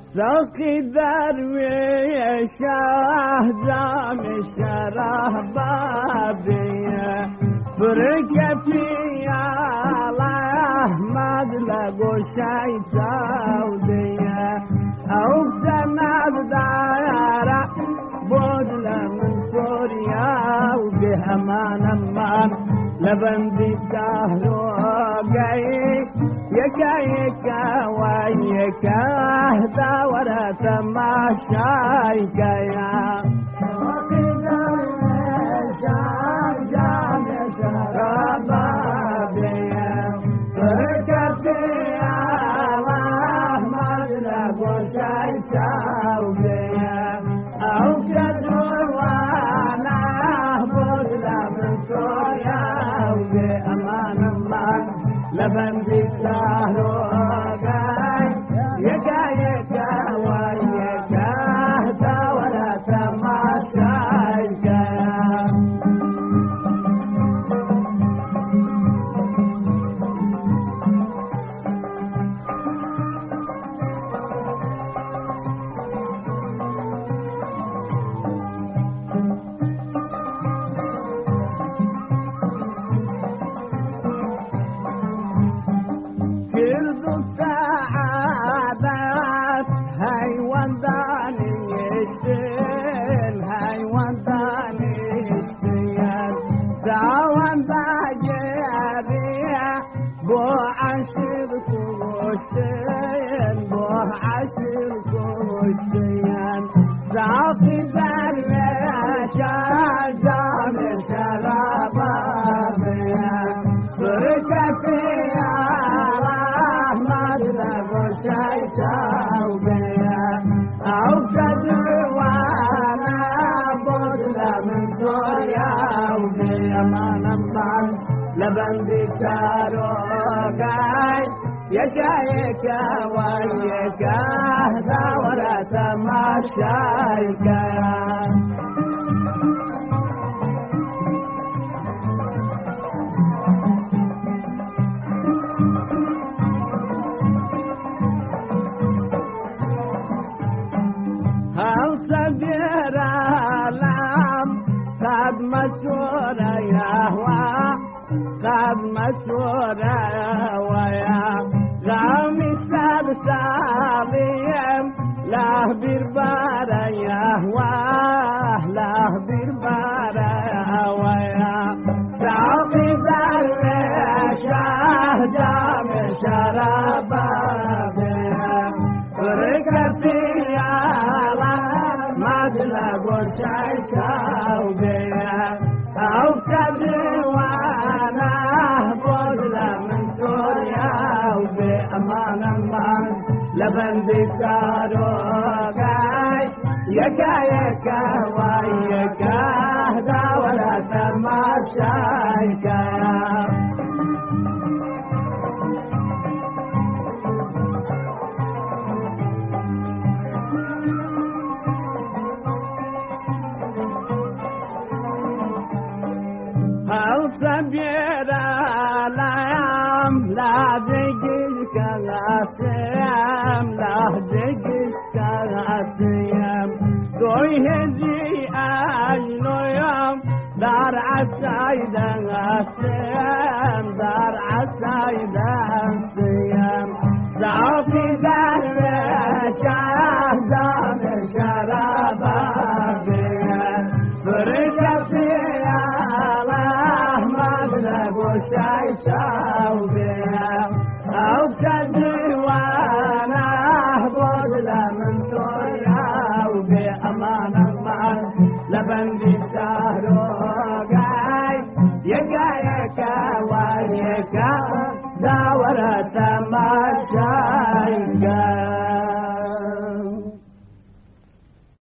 ساقي درويش جام شراب بابية بركتي على أحمد لقو شاي تاودية أو سند دارا بودلا من سوريا وبه أمان لبندي سهلو قايك يكا يكا ويكا اهدى ولا تماشايك يا وقيدا شام شراب بيا بركتي على أحمد لقو شاي تاوديا أو شدو وانا بودلا من سوريا وبأمان الله لبندي سهلو قاي يكا يكا ويكا اهدى ولا تماشايك ساقي درويش جام شراب بيا بركتي على أحمد لقو شاي تاوديا أو وانا بودلا من سوريا وبأمان الله لبندي تارو قاي يكا يكا ويكا اهدى ولا تماشايك هل صبر العام قد مشهور يهوى قد مشهور ويا غامي ساد ساليم لا بربارة يهوى لا بربارة ويا ساقي درويش جام شراب بيا بركتي على مدلق وشايشة وبيا أو صدري وانا بودلا من سوريا وبأمان الله لبندي سارو قاي يكا يكا ويكا اهدى ولا تماشايك هل صبر الأيام لا دقيق الأسيام لا دقيق الأسيام دوي هزي أجلو يوم دار عسايد الأسيام دار عسايد الأسيام ساقي درويش جام شراب بيا بركتي على أحمد لقو شاي تاوديا أو صدري وانا بودلا من سوريا وبأمان الله لبندي سهلو قاي يكا يكا ويكا داورة